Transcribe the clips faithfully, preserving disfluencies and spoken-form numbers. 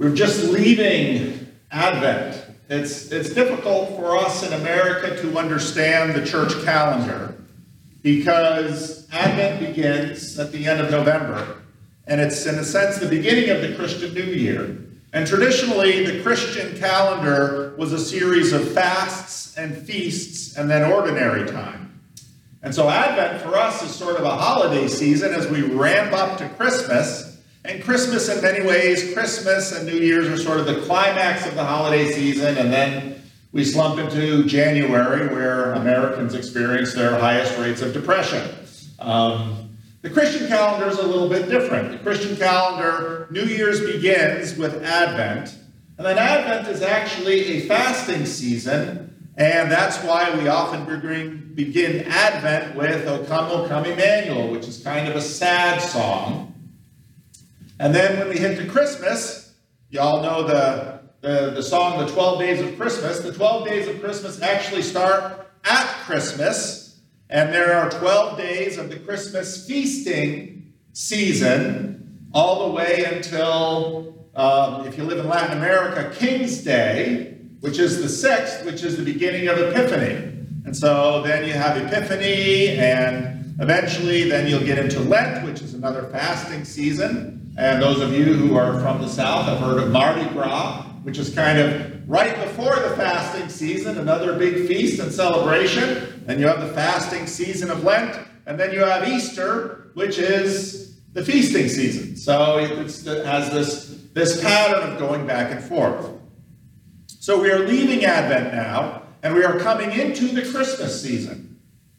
We're just leaving Advent. It's, it's difficult for us in America to understand the church calendar because Advent begins at the end of November, and it's, in a sense, the beginning of the Christian New Year. And traditionally, the Christian calendar was a series of fasts and feasts and then ordinary time. And so Advent for us is sort of a holiday season as we ramp up to Christmas. And Christmas, in many ways, Christmas and New Year's are sort of the climax of the holiday season, and then we slump into January, where Americans experience their highest rates of depression. Um, the Christian calendar is a little bit different. The Christian calendar, New Year's begins with Advent, and then Advent is actually a fasting season, and that's why we often begin Advent with O Come, O Come, Emmanuel, which is kind of a sad song. And then when we hit to Christmas, you all know the, the, the song, The twelve Days of Christmas. The twelve Days of Christmas actually start at Christmas, and there are twelve days of the Christmas feasting season, all the way until, um, if you live in Latin America, King's Day, which is the sixth, which is the beginning of Epiphany. And so then you have Epiphany, and eventually then you'll get into Lent, which is another fasting season. And those of you who are from the South have heard of Mardi Gras, which is kind of right before the fasting season, another big feast and celebration. Then you have the fasting season of Lent, and then you have Easter, which is the feasting season. So it's, it has this, this pattern of going back and forth. So we are leaving Advent now, and we are coming into the Christmas season.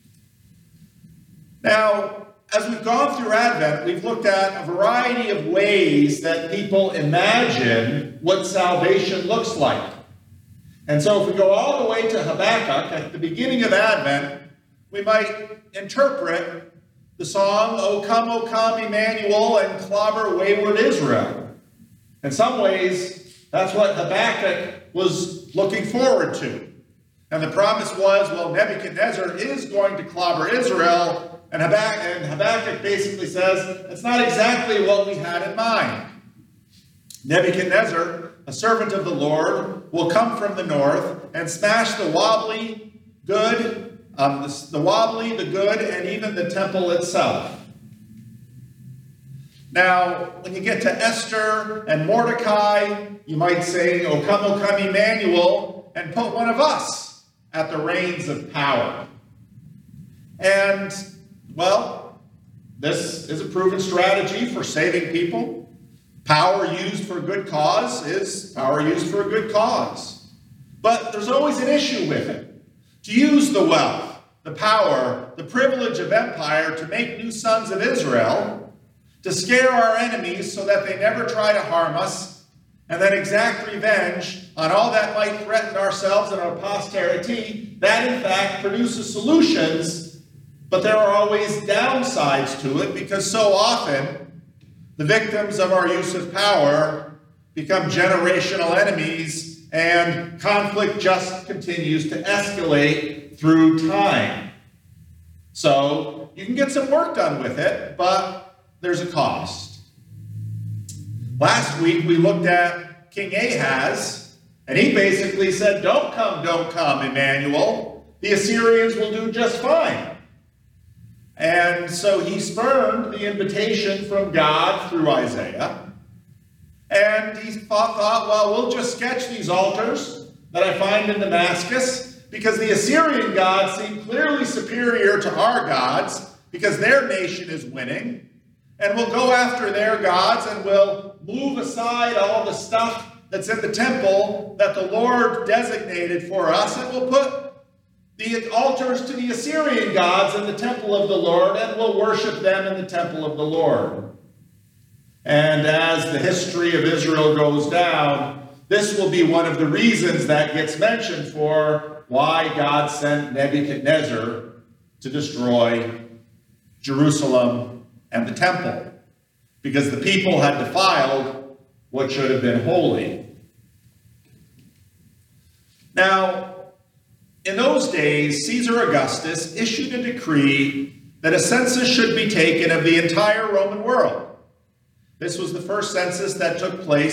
Now, as we've gone through Advent, we've looked at a variety of ways that people imagine what salvation looks like. And so if we go all the way to Habakkuk, at the beginning of Advent, we might interpret the song, O Come, O Come, Emmanuel, and clobber wayward Israel. In some ways, that's what Habakkuk was looking forward to. And the promise was, well, Nebuchadnezzar is going to clobber Israel. And Habakkuk, and Habakkuk basically says, it's not exactly what we had in mind. Nebuchadnezzar, a servant of the Lord, will come from the north and smash the wobbly, good, um, the, the wobbly, the good, and even the temple itself. Now, when you get to Esther and Mordecai, you might say, O come, O come, Emmanuel, and put one of us at the reins of power. And well, this is a proven strategy for saving people. Power used for a good cause is power used for a good cause. But there's always an issue with it. To use the wealth, the power, the privilege of empire to make new sons of Israel, to scare our enemies so that they never try to harm us, and then exact revenge on all that might threaten ourselves and our posterity, that in fact produces solutions. But there are always downsides to it because so often the victims of our use of power become generational enemies and conflict just continues to escalate through time. So you can get some work done with it, but there's a cost. Last week we looked at King Ahaz, and he basically said, don't come, don't come, Emmanuel. The Assyrians will do just fine. And so he spurned the invitation from God through Isaiah. And he thought, thought, well, we'll just sketch these altars that I find in Damascus because the Assyrian gods seem clearly superior to our gods because their nation is winning. And we'll go after their gods and we'll move aside all the stuff that's in the temple that the Lord designated for us, and we'll put the altars to the Assyrian gods in the temple of the Lord, and we'll worship them in the temple of the Lord. And as the history of Israel goes down, this will be one of the reasons that gets mentioned for why God sent Nebuchadnezzar to destroy Jerusalem and the temple, because the people had defiled what should have been holy. Now, in those days, Caesar Augustus issued a decree that a census should be taken of the entire Roman world. This was the first census that took place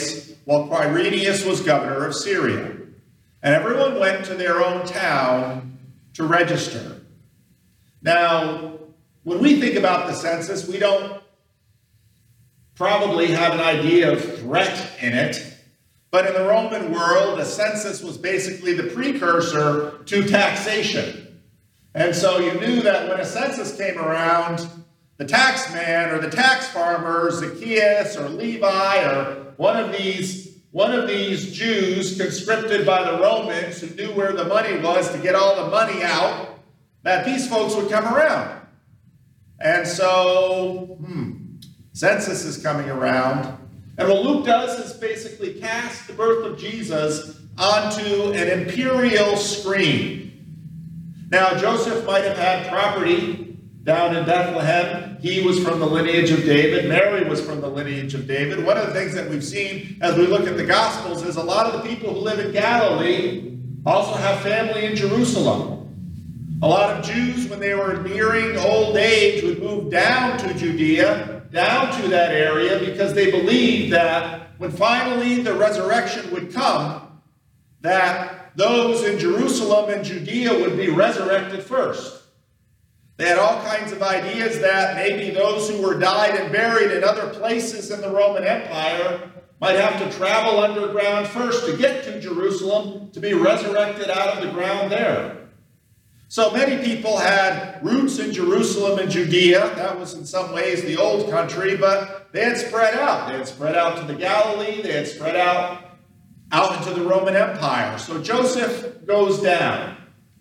while Quirinius was governor of Syria. And everyone went to their own town to register. Now, when we think about the census, we don't probably have an idea of threat in it. But in the Roman world, the census was basically the precursor to taxation. And so you knew that when a census came around, the tax man or the tax farmer, Zacchaeus or Levi or one of these, one of these Jews conscripted by the Romans who knew where the money was to get all the money out, that these folks would come around. And so, hmm, census is coming around. And what Luke does is basically cast the birth of Jesus onto an imperial screen. Now, Joseph might have had property down in Bethlehem. He was from the lineage of David. Mary was from the lineage of David. One of the things that we've seen as we look at the Gospels is a lot of the people who live in Galilee also have family in Jerusalem. A lot of Jews, when they were nearing old age, would move down to Judea, down to that area, because they believed that when finally the resurrection would come, that those in Jerusalem and Judea would be resurrected first. They had all kinds of ideas that maybe those who were died and buried in other places in the Roman Empire might have to travel underground first to get to Jerusalem to be resurrected out of the ground there. So many people had roots in Jerusalem and Judea. That was in some ways the old country, but they had spread out. They had spread out to the Galilee. They had spread out, out into the Roman Empire. So Joseph goes down.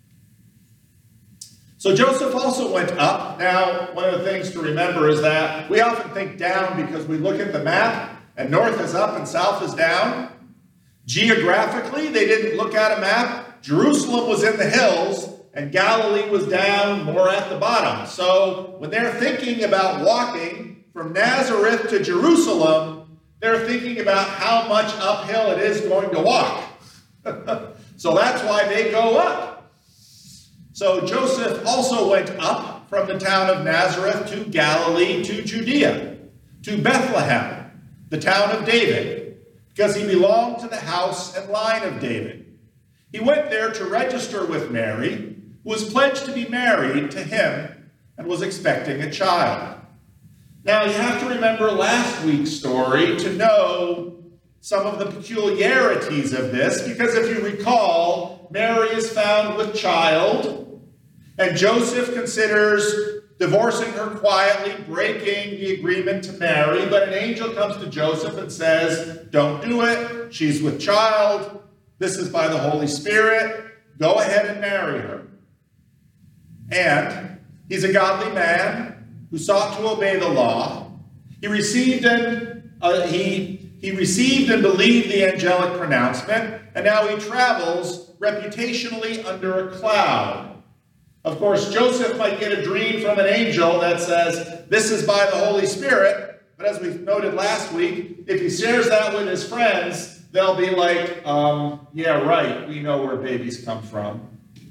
So Joseph also went up. Now, one of the things to remember is that we often think down because we look at the map, and north is up and south is down. Geographically, they didn't look at a map. Jerusalem was in the hills, and Galilee was down more at the bottom. So when they're thinking about walking from Nazareth to Jerusalem, they're thinking about how much uphill it is going to walk. So that's why they go up. So Joseph also went up from the town of Nazareth to Galilee to Judea, to Bethlehem, the town of David, because he belonged to the house and line of David. He went there to register with Mary, who was pledged to be married to him and was expecting a child. Now, you have to remember last week's story to know some of the peculiarities of this, because if you recall, Mary is found with child, and Joseph considers divorcing her quietly, breaking the agreement to marry, but an angel comes to Joseph and says, don't do it, she's with child, this is by the Holy Spirit, go ahead and marry her. And he's a godly man who sought to obey the law. He received and uh, he, he received and believed the angelic pronouncement, and now he travels reputationally under a cloud. Of course, Joseph might get a dream from an angel that says, this is by the Holy Spirit, but as we noted last week, if he shares that with his friends, they'll be like, um, yeah, right, we know where babies come from.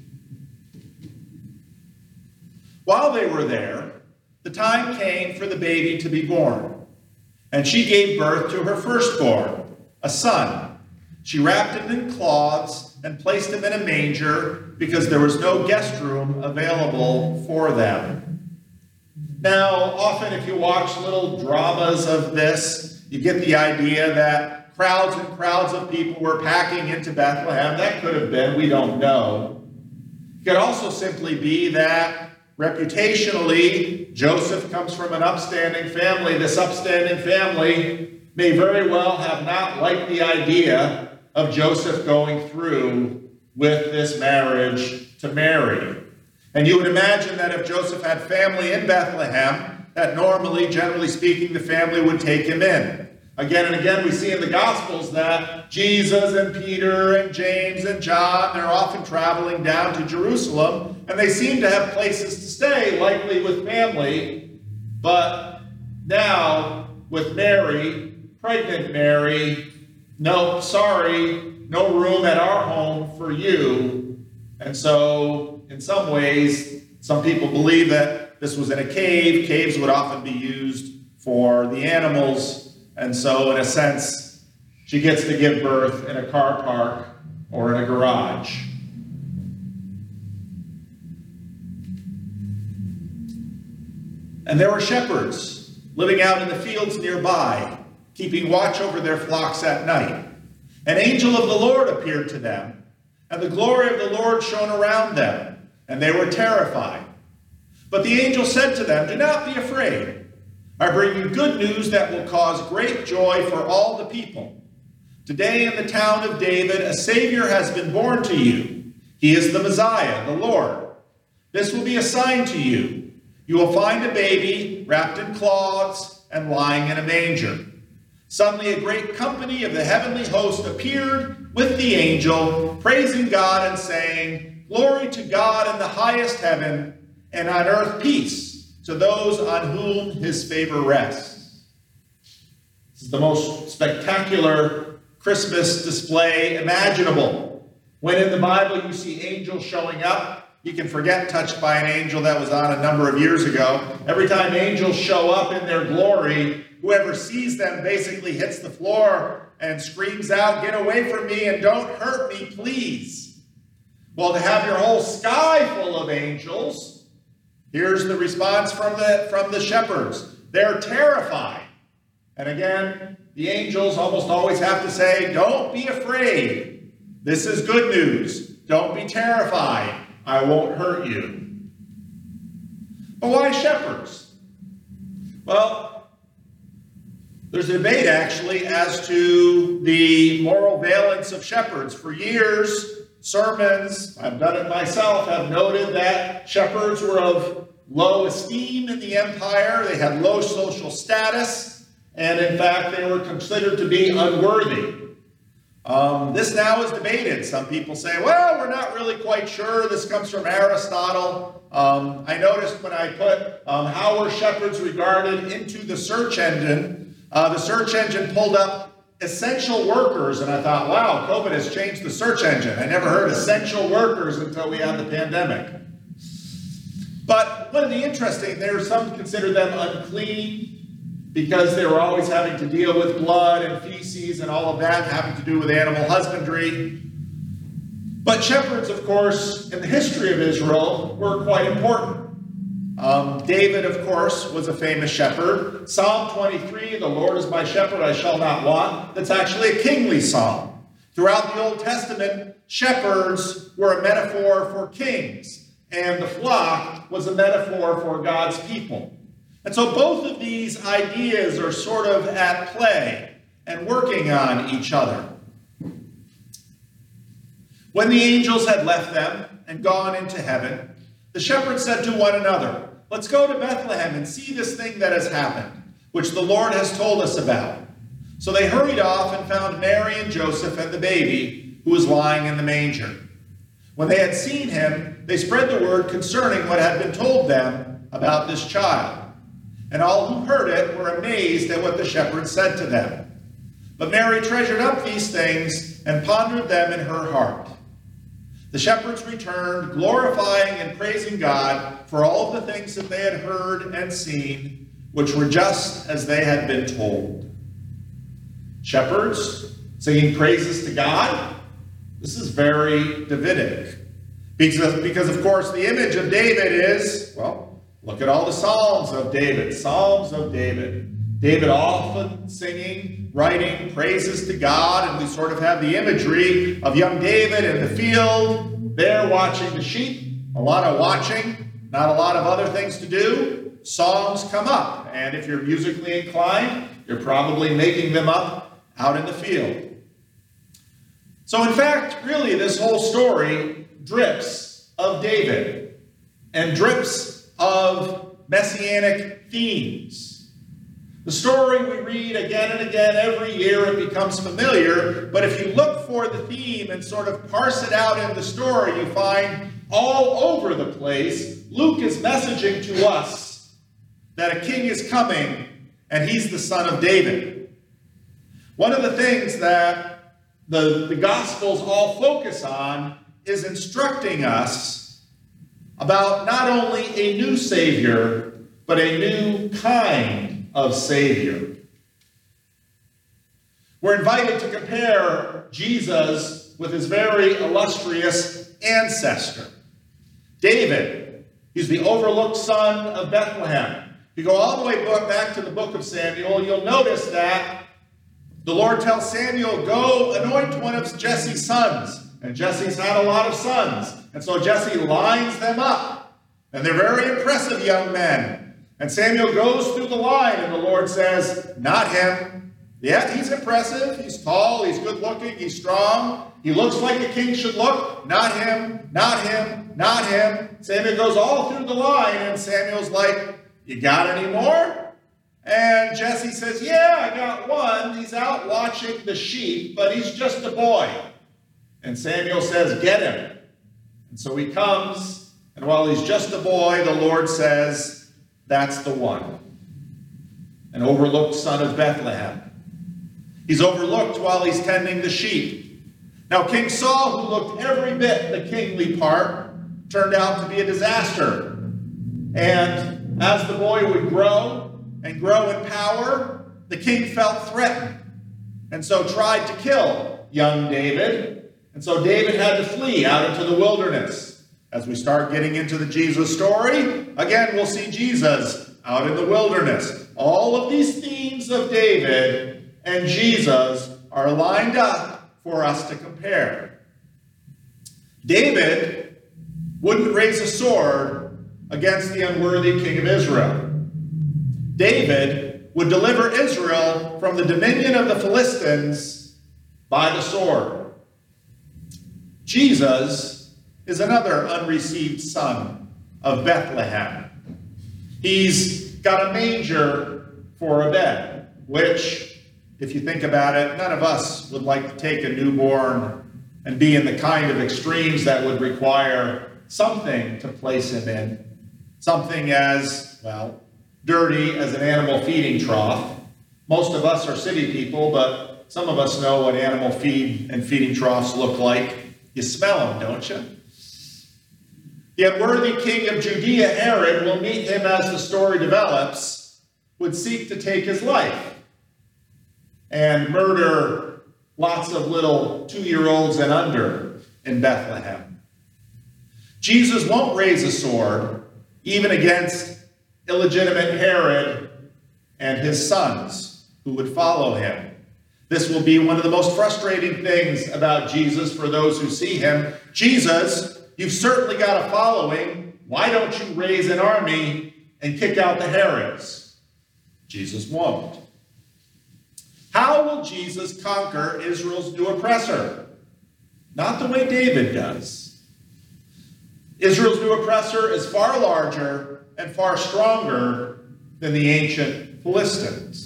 While they were there, the time came for the baby to be born, and she gave birth to her firstborn, a son. She wrapped him in cloths and placed him in a manger because there was no guest room available for them. Now, often if you watch little dramas of this, you get the idea that crowds and crowds of people were packing into Bethlehem. That could have been, we don't know. It could also simply be that reputationally, Joseph comes from an upstanding family. This upstanding family may very well have not liked the idea of Joseph going through with this marriage to Mary. And you would imagine that if Joseph had family in Bethlehem, that normally, generally speaking, the family would take him in. Again and again, we see in the Gospels that Jesus and Peter and James and John, they're often traveling down to Jerusalem, and they seem to have places to stay, likely with family. But now, with Mary, pregnant Mary, no, sorry, no room at our home for you. And so, in some ways, some people believe that this was in a cave. Caves would often be used for the animals. And so, in a sense, she gets to give birth in a car park or in a garage. And there were shepherds living out in the fields nearby, keeping watch over their flocks at night. An angel of the Lord appeared to them, and the glory of the Lord shone around them, and they were terrified. But the angel said to them, "Do not be afraid. I bring you good news that will cause great joy for all the people. Today in the town of David, a Savior has been born to you. He is the Messiah, the Lord. This will be a sign to you. You will find a baby wrapped in cloths and lying in a manger." Suddenly a great company of the heavenly host appeared with the angel, praising God and saying, "Glory to God in the highest heaven, and on earth peace to those on whom his favor rests." This is the most spectacular Christmas display imaginable. When in the Bible you see angels showing up, you can forget Touched by an Angel that was on a number of years ago. Every time angels show up in their glory, whoever sees them basically hits the floor and screams out, "Get away from me and don't hurt me, please." Well, to have your whole sky full of angels, here's the response from the, from the shepherds. They're terrified. And again, the angels almost always have to say, "Don't be afraid. This is good news. Don't be terrified. I won't hurt you." But why shepherds? Well, there's a debate actually as to the moral valence of shepherds. For years, sermons, I've done it myself, have noted that shepherds were of low esteem in the empire. They had low social status, and in fact, they were considered to be unworthy. Um, this now is debated. Some people say, well, we're not really quite sure. This comes from Aristotle. Um, I noticed when I put um, how were shepherds regarded into the search engine, uh, the search engine pulled up essential workers, and I thought, wow, COVID has changed the search engine. I never heard essential workers until we had the pandemic. But one of the interesting, there are some consider them unclean because they were always having to deal with blood and feces and all of that having to do with animal husbandry. But shepherds, of course, in the history of Israel were quite important. Um, David, of course, was a famous shepherd. Psalm twenty-three, "The Lord is my shepherd, I shall not want." That's actually a kingly psalm. Throughout the Old Testament, shepherds were a metaphor for kings, and the flock was a metaphor for God's people. And so both of these ideas are sort of at play and working on each other. When the angels had left them and gone into heaven, the shepherds said to one another, "Let's go to Bethlehem and see this thing that has happened, which the Lord has told us about." So they hurried off and found Mary and Joseph and the baby who was lying in the manger. When they had seen him, they spread the word concerning what had been told them about this child. And all who heard it were amazed at what the shepherds said to them. But Mary treasured up these things and pondered them in her heart. The shepherds returned, glorifying and praising God for all of the things that they had heard and seen, which were just as they had been told. Shepherds singing praises to God. This is very Davidic. Because, because, of course, the image of David is, well, look at all the Psalms of David, Psalms of David. David often singing, writing praises to God, and we sort of have the imagery of young David in the field, there watching the sheep, a lot of watching, not a lot of other things to do. Songs come up, and if you're musically inclined, you're probably making them up out in the field. So in fact, really, this whole story drips of David and drips of messianic themes. The story we read again and again every year, it becomes familiar, but if you look for the theme and sort of parse it out in the story, you find all over the place, Luke is messaging to us that a king is coming, and he's the son of David. One of the things that the, the Gospels all focus on is instructing us about not only a new Savior, but a new kind of Savior. We're invited to compare Jesus with his very illustrious ancestor. David, he's the overlooked son of Bethlehem. If you go all the way back to the book of Samuel, you'll notice that the Lord tells Samuel, go anoint one of Jesse's sons. And Jesse's had a lot of sons. And so Jesse lines them up. And they're very impressive young men. And Samuel goes through the line, and the Lord says, not him. Yeah, he's impressive. He's tall. He's good looking. He's strong. He looks like a king should look. Not him. Not him. Not him. Samuel goes all through the line, and Samuel's like, you got any more? And Jesse says, yeah, I got one. He's out watching the sheep, but he's just a boy. And Samuel says, get him. And so he comes, and while he's just a boy, the Lord says, that's the one. An overlooked son of Bethlehem. He's overlooked while he's tending the sheep. Now, King Saul, who looked every bit the kingly part, turned out to be a disaster. And as the boy would grow and grow in power, the king felt threatened, and so tried to kill young David. And so David had to flee out into the wilderness. As we start getting into the Jesus story, again, we'll see Jesus out in the wilderness. All of these themes of David and Jesus are lined up for us to compare. David wouldn't raise a sword against the unworthy king of Israel. David would deliver Israel from the dominion of the Philistines by the sword. Jesus is another unreceived son of Bethlehem. He's got a manger for a bed, which, if you think about it, none of us would like to take a newborn and be in the kind of extremes that would require something to place him in. Something as, well, dirty as an animal feeding trough. Most of us are city people, but some of us know what animal feed and feeding troughs look like. You smell them, don't you? The unworthy king of Judea, Herod, will meet him as the story develops, would seek to take his life and murder lots of little two-year-olds and under in Bethlehem. Jesus won't raise a sword, even against illegitimate Herod and his sons who would follow him. This will be one of the most frustrating things about Jesus for those who see him. Jesus, you've certainly got a following. Why don't you raise an army and kick out the Herods? Jesus won't. How will Jesus conquer Israel's new oppressor? Not the way David does. Israel's new oppressor is far larger and far stronger than the ancient Philistines.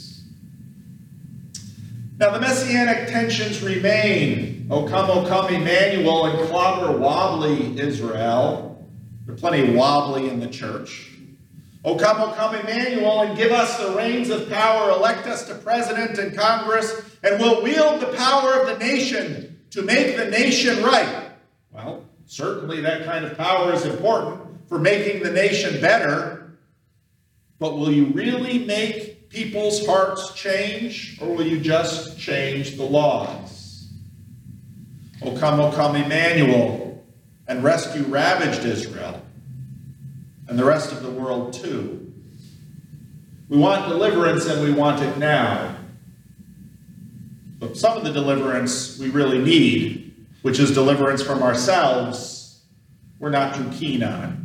Now, the messianic tensions remain. O come, O come, Emmanuel, and clobber wobbly Israel. There's plenty of wobbly in the church. O come, O come, Emmanuel, and give us the reins of power. Elect us to president and Congress, and we'll wield the power of the nation to make the nation right. Well, certainly that kind of power is important for making the nation better. But will you really make people's hearts change, or will you just change the laws? O come, O come, Emmanuel, and rescue ravaged Israel, and the rest of the world too. We want deliverance, and we want it now. But some of the deliverance we really need, which is deliverance from ourselves, we're not too keen on.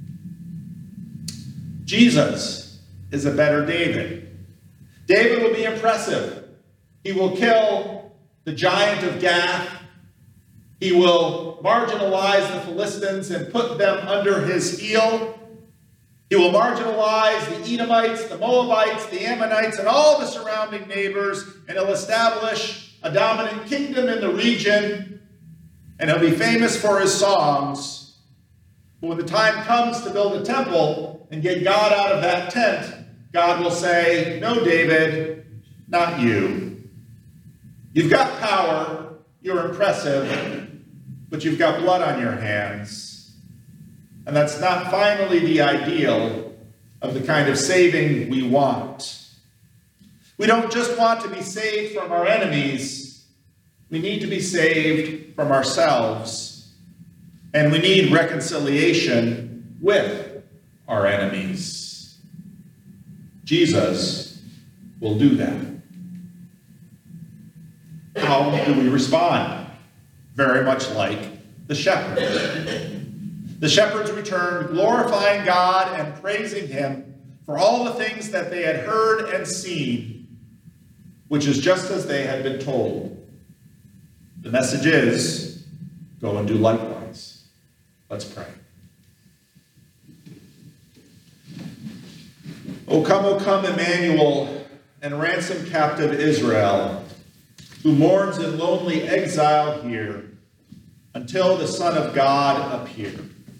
Jesus is a better David. David will be impressive. He will kill the giant of Gath. He will marginalize the Philistines and put them under his heel. He will marginalize the Edomites, the Moabites, the Ammonites, and all the surrounding neighbors, and he'll establish a dominant kingdom in the region, and he'll be famous for his songs. But when the time comes to build a temple and get God out of that tent, God will say, no, David, not you. You've got power, you're impressive, but you've got blood on your hands. And that's not finally the ideal of the kind of saving we want. We don't just want to be saved from our enemies. We need to be saved from ourselves. And we need reconciliation with our enemies. Jesus will do that. How do we respond? Very much like the shepherds. The shepherds returned, glorifying God and praising him for all the things that they had heard and seen, which is just as they had been told. The message is, go and do likewise. Let's pray. O come, O come, Emmanuel, and ransom captive Israel, who mourns in lonely exile here, until the Son of God appear.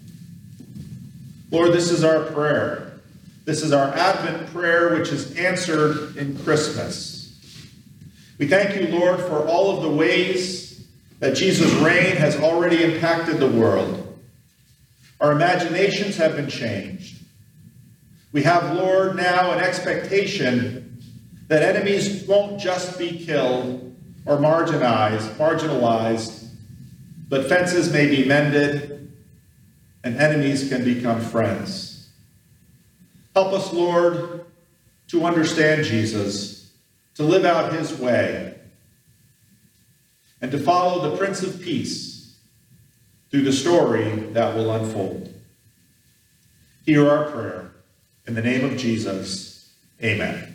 Lord, this is our prayer. This is our Advent prayer, which is answered in Christmas. We thank you, Lord, for all of the ways that Jesus' reign has already impacted the world. Our imaginations have been changed. We have, Lord, now an expectation that enemies won't just be killed or marginalized, marginalized, but fences may be mended and enemies can become friends. Help us, Lord, to understand Jesus, to live out his way, and to follow the Prince of Peace through the story that will unfold. Hear our prayer. In the name of Jesus, amen.